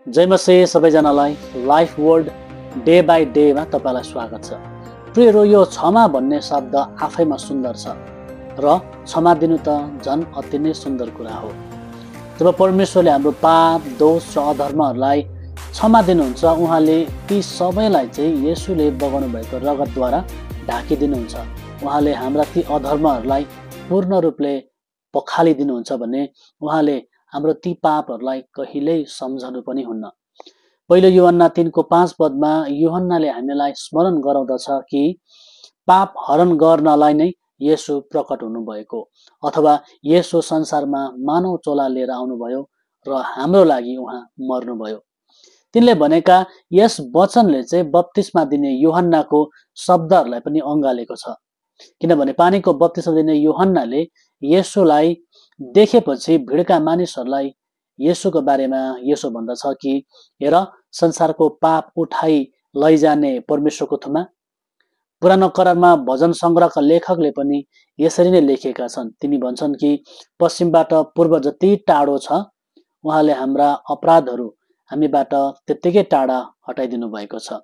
जय मसिह सबैजनालाई life world day by डेमा तपाईलाई स्वागत छ। प्रियहरू, यो क्षमा भन्ने शब्द आफैमा सुन्दर छ र क्षमा दिनु त झन् अति नै सुन्दर कुरा हो। जब परमेश्वरले हाम्रो पाप, दोष र अधर्महरूलाई क्षमा दिनुहुन्छ, उहाँले ती सबैलाई चाहिँ येशूले बगाउनु भएको रगतद्वारा ढाकिदिनुहुन्छ। उहाँले हाम्रा ती अधर्महरूलाई पूर्ण रूपले पखालिदिनुहुन्छ भने उहाँले हाम्रो ती पापहरूलाई कहिल्यै सम्झनु पनि हुन्न। पहिलो यूहन्ना 3:5 यूहन्नाले हामीलाई स्मरण गराउँदछ कि पाप हरण गर्नलाई नै येशू प्रकट हुनुभएको, अथवा येशू संसारमा मानव चोला लिएर आउनुभयो र हाम्रो लागि उहाँ मर्नुभयो। तिनले भनेका यस वचनले चाहिँ बप्तिस्मा दिने यूहन्नाको शब्दहरूलाई पनि अँगालेको छ, किनभने पानीको बप्तिस्मा दिने यूहन्नाले येशूलाई देखेपछि भिडका मानिसहरूलाई येशूको बारेमा यसो भन्दछ कि हेर, संसारको पाप उठाई लैजाने परमेश्वरको थुमा। पुरानो करारमा भजन सङ्ग्रहका लेखकले पनि यसरी नै लेखेका छन्। तिनी भन्छन् कि पश्चिमबाट पूर्व जति टाढो छ, उहाँले हाम्रा अपराधहरू हामीबाट त्यत्तिकै टाढा हटाइदिनु भएको छ।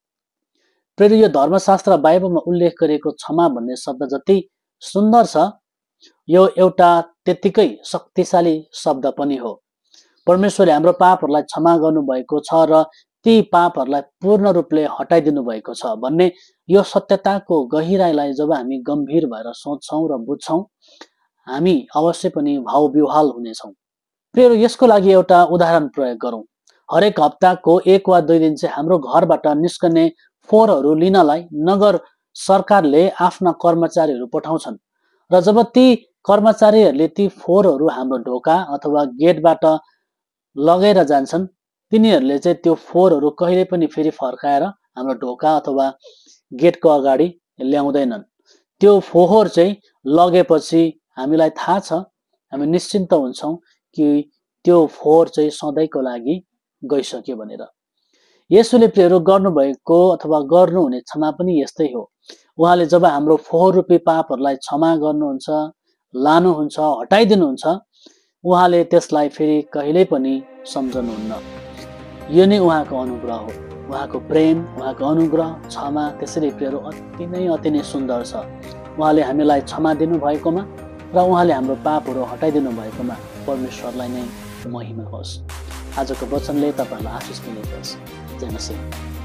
प्रिय, यो धर्मशास्त्र बाइबलमा उल्लेख गरेको क्षमा भन्ने शब्द जति सुन्दर छ, यो एउटा त्यत्तिकै शक्तिशाली शब्द पनि हो। परमेश्वरले हाम्रो पापहरूलाई क्षमा गर्नुभएको छ र ती पापहरूलाई पूर्ण रूपले हटाइदिनु भएको छ भन्ने यो सत्यताको गहिराईलाई जब हामी गम्भीर भएर सोच्छौँ र बुझ्छौँ, हामी अवश्य पनि भावविह्वल हुनेछौँ। प्रिय, यसको लागि एउटा उदाहरण प्रयोग गरौँ। हरेक हप्ताको 1 वा 2 दिन चाहिँ हाम्रो घरबाट निस्कने फोहोरहरू लिनलाई नगर सरकारले आफ्ना कर्मचारीहरू पठाउँछन् र जब ती कर्मचारीहरूले ती फोहोरहरू हाम्रो ढोका अथवा गेटबाट लगेर जान्छन्, तिनीहरूले चाहिँ त्यो फोहोरहरू कहिले पनि फेरि फर्काएर हाम्रो ढोका अथवा गेटको अगाडि ल्याउँदैनन्। त्यो फोहोर चाहिँ लगेपछि हामीलाई थाहा छ, हामी निश्चिन्त हुन्छौँ कि त्यो फोहोर चाहिँ सधैँको लागि गइसक्यो भनेर। येशूले प्रियहरू गर्नुभएको अथवा गर्नुहुने क्षमा पनि यस्तै हो। उहाँले जब हाम्रो फोहोर रूपी पापहरूलाई क्षमा गर्नुहुन्छ, लानुहुन्छ, हटाइदिनुहुन्छ, उहाँले त्यसलाई फेरि कहिल्यै पनि सम्झनुहुन्न। यो नै उहाँको अनुग्रह हो। उहाँको प्रेम, उहाँको अनुग्रह, क्षमा त्यसरी प्रियहरू अति नै सुन्दर छ। उहाँले हामीलाई क्षमा दिनुभएकोमा र उहाँले हाम्रो पापहरू हटाइदिनु भएकोमा परमेश्वरलाई नै महिमा होस्। आजको वचनले तपाईँहरूलाई आशिष दिनुहोस्। जय मसीह।